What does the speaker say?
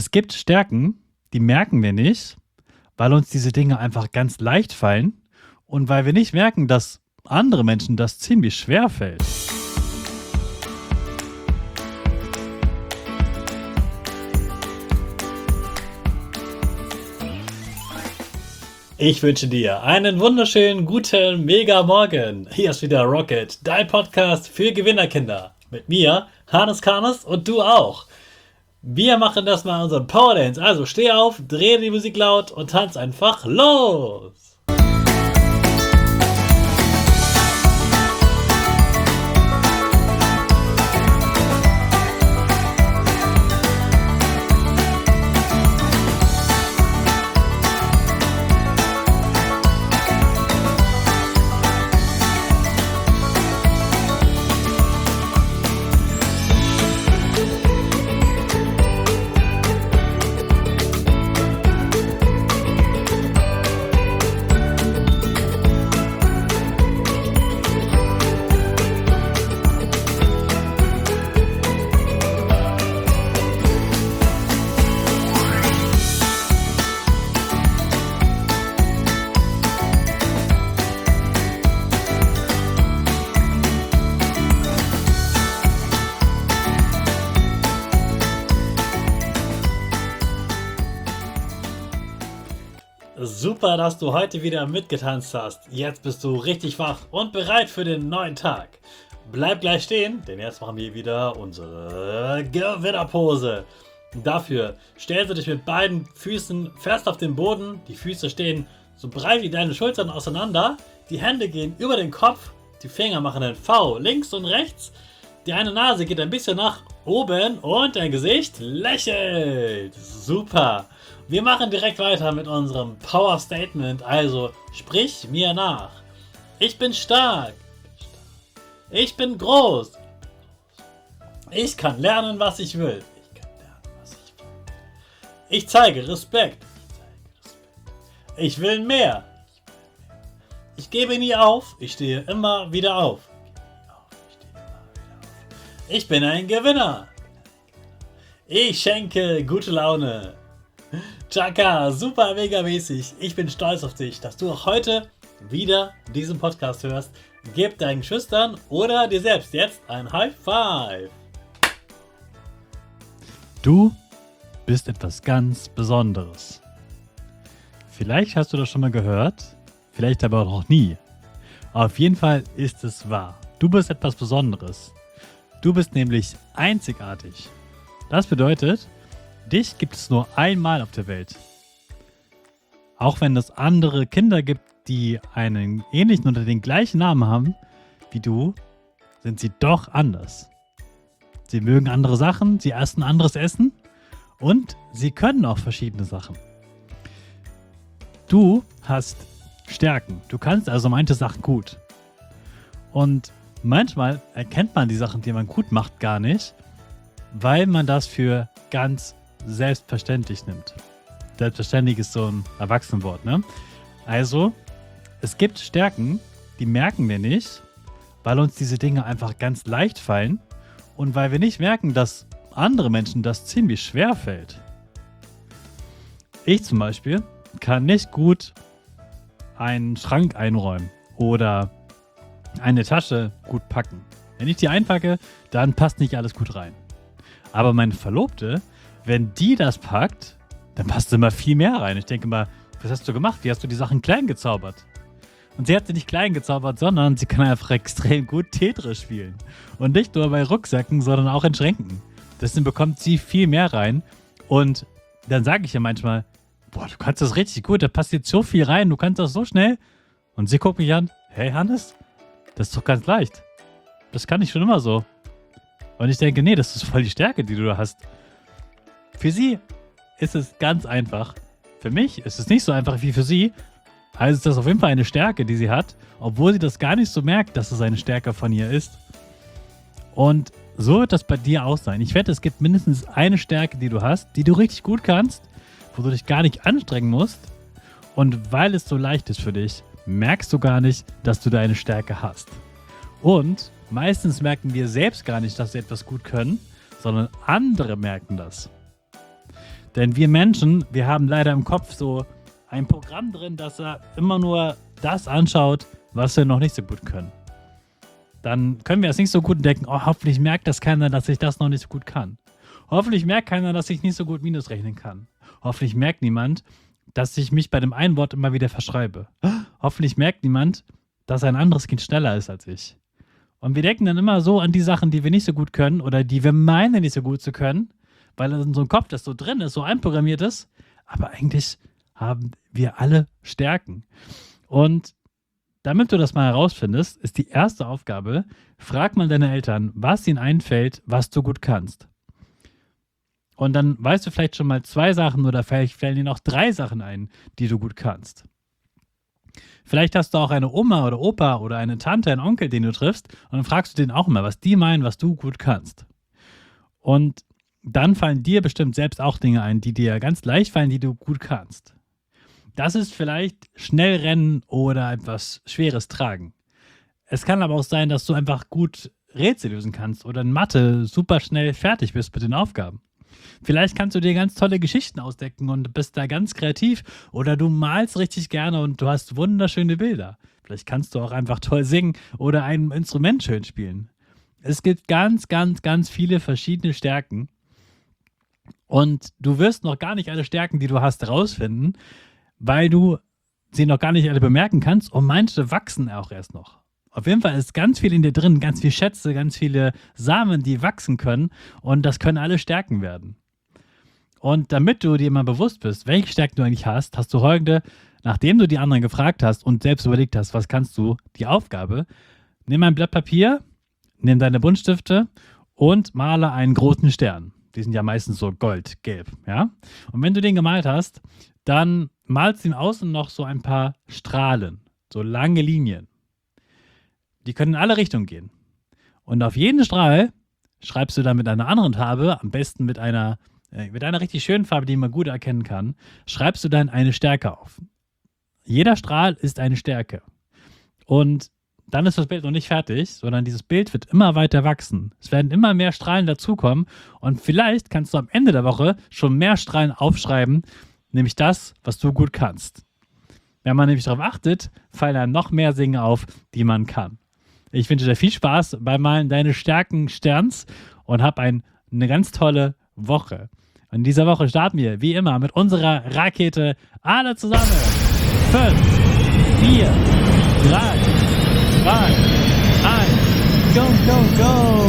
Es gibt Stärken, die merken wir nicht, weil uns diese Dinge einfach ganz leicht fallen und weil wir nicht merken, dass andere Menschen das ziemlich schwer fällt. Ich wünsche dir einen wunderschönen, guten, mega Morgen. Hier ist wieder Rocket, dein Podcast für Gewinnerkinder. Mit mir, Hannes Karnes und du auch. Wir machen das mal unseren Power Dance. Also steh auf, dreh die Musik laut und tanz einfach los. Super, dass du heute wieder mitgetanzt hast. Jetzt bist du richtig wach und bereit für den neuen Tag. Bleib gleich stehen, denn jetzt machen wir wieder unsere Gewinnerpose. Dafür stellst du dich mit beiden Füßen fest auf den Boden. Die Füße stehen so breit wie deine Schultern auseinander. Die Hände gehen über den Kopf. Die Finger machen ein V links und rechts. Die eine Nase geht ein bisschen nach oben und dein Gesicht lächelt. Super. Wir machen direkt weiter mit unserem Power Statement. Also sprich mir nach. Ich bin stark. Ich bin groß. Ich kann lernen, was ich will. Ich zeige Respekt. Ich will mehr. Ich gebe nie auf. Ich stehe immer wieder auf. Ich bin ein Gewinner. Ich schenke gute Laune. Chaka, super mega mäßig. Ich bin stolz auf dich, dass du auch heute wieder diesen Podcast hörst. Gib deinen Schüchtern oder dir selbst jetzt ein High Five. Du bist etwas ganz Besonderes. Vielleicht hast du das schon mal gehört, vielleicht aber auch noch nie. Auf jeden Fall ist es wahr. Du bist etwas Besonderes. Du bist nämlich einzigartig. Das bedeutet, dich gibt es nur einmal auf der Welt. Auch wenn es andere Kinder gibt, die einen ähnlichen oder den gleichen Namen haben wie du, sind sie doch anders. Sie mögen andere Sachen, sie essen anderes Essen und sie können auch verschiedene Sachen. Du hast Stärken. Du kannst also manche Sachen gut. Und manchmal erkennt man die Sachen, die man gut macht, gar nicht, weil man das für ganz selbstverständlich nimmt. Selbstverständlich ist so ein Erwachsenenwort, ne? Also, es gibt Stärken, die merken wir nicht, weil uns diese Dinge einfach ganz leicht fallen und weil wir nicht merken, dass andere Menschen das ziemlich schwer fällt. Ich zum Beispiel kann nicht gut einen Schrank einräumen oder eine Tasche gut packen. Wenn ich die einpacke, dann passt nicht alles gut rein. Aber meine Verlobte, wenn die das packt, dann passt immer viel mehr rein. Ich denke mal, was hast du gemacht? Wie hast du die Sachen klein gezaubert? Und sie hat sie nicht klein gezaubert, sondern sie kann einfach extrem gut Tetris spielen. Und nicht nur bei Rucksäcken, sondern auch in Schränken. Deswegen bekommt sie viel mehr rein. Und dann sage ich ihr manchmal, boah, du kannst das richtig gut, da passt jetzt so viel rein, du kannst das so schnell. Und sie guckt mich an, hey Hannes, das ist doch ganz leicht. Das kann ich schon immer so. Und ich denke, nee, das ist voll die Stärke, die du da hast. Für sie ist es ganz einfach. Für mich ist es nicht so einfach wie für sie. Also ist das auf jeden Fall eine Stärke, die sie hat, obwohl sie das gar nicht so merkt, dass es eine Stärke von ihr ist. Und so wird das bei dir auch sein. Ich wette, es gibt mindestens eine Stärke, die du hast, die du richtig gut kannst, wo du dich gar nicht anstrengen musst. Und weil es so leicht ist für dich, merkst du gar nicht, dass du deine Stärke hast. Und meistens merken wir selbst gar nicht, dass wir etwas gut können, sondern andere merken das. Denn wir Menschen, wir haben leider im Kopf so ein Programm drin, dass er immer nur das anschaut, was wir noch nicht so gut können. Dann können wir es nicht so gut denken, oh, hoffentlich merkt das keiner, dass ich das noch nicht so gut kann. Hoffentlich merkt keiner, dass ich nicht so gut Minus rechnen kann. Hoffentlich merkt niemand, dass ich mich bei dem einen Wort immer wieder verschreibe. Hoffentlich merkt niemand, dass ein anderes Kind schneller ist als ich. Und wir denken dann immer so an die Sachen, die wir nicht so gut können oder die wir meinen, nicht so gut zu können, weil in unserem Kopf das so drin ist, so einprogrammiert ist. Aber eigentlich haben wir alle Stärken. Und damit du das mal herausfindest, ist die erste Aufgabe, frag mal deine Eltern, was ihnen einfällt, was du gut kannst. Und dann weißt du vielleicht schon mal 2 Sachen oder vielleicht fällen dir noch 3 Sachen ein, die du gut kannst. Vielleicht hast du auch eine Oma oder Opa oder eine Tante, einen Onkel, den du triffst und dann fragst du den auch mal, was die meinen, was du gut kannst. Und dann fallen dir bestimmt selbst auch Dinge ein, die dir ganz leicht fallen, die du gut kannst. Das ist vielleicht schnell rennen oder etwas Schweres tragen. Es kann aber auch sein, dass du einfach gut Rätsel lösen kannst oder in Mathe super schnell fertig bist mit den Aufgaben. Vielleicht kannst du dir ganz tolle Geschichten ausdenken und bist da ganz kreativ oder du malst richtig gerne und du hast wunderschöne Bilder. Vielleicht kannst du auch einfach toll singen oder ein Instrument schön spielen. Es gibt ganz, ganz, ganz viele verschiedene Stärken und du wirst noch gar nicht alle Stärken, die du hast, herausfinden, weil du sie noch gar nicht alle bemerken kannst und manche wachsen auch erst noch. Auf jeden Fall ist ganz viel in dir drin, ganz viele Schätze, ganz viele Samen, die wachsen können und das können alle Stärken werden. Und damit du dir mal bewusst bist, welche Stärken du eigentlich hast, hast du heute, nachdem du die anderen gefragt hast und selbst überlegt hast, was kannst du, die Aufgabe, nimm ein Blatt Papier, nimm deine Buntstifte und male einen großen Stern. Die sind ja meistens so goldgelb, ja? Und wenn du den gemalt hast, dann malst du ihm außen noch so ein paar Strahlen, so lange Linien. Die können in alle Richtungen gehen. Und auf jeden Strahl schreibst du dann mit einer anderen Farbe, am besten mit einer richtig schönen Farbe, die man gut erkennen kann, schreibst du dann eine Stärke auf. Jeder Strahl ist eine Stärke. Und dann ist das Bild noch nicht fertig, sondern dieses Bild wird immer weiter wachsen. Es werden immer mehr Strahlen dazukommen und vielleicht kannst du am Ende der Woche schon mehr Strahlen aufschreiben, nämlich das, was du gut kannst. Wenn man nämlich darauf achtet, fallen dann noch mehr Dinge auf, die man kann. Ich wünsche dir viel Spaß beim Malen deines Stärken Sterns und hab eine ganz tolle Woche. In dieser Woche starten wir, wie immer, mit unserer Rakete alle zusammen. 5, 4, 3, 2, 1, go, go, go!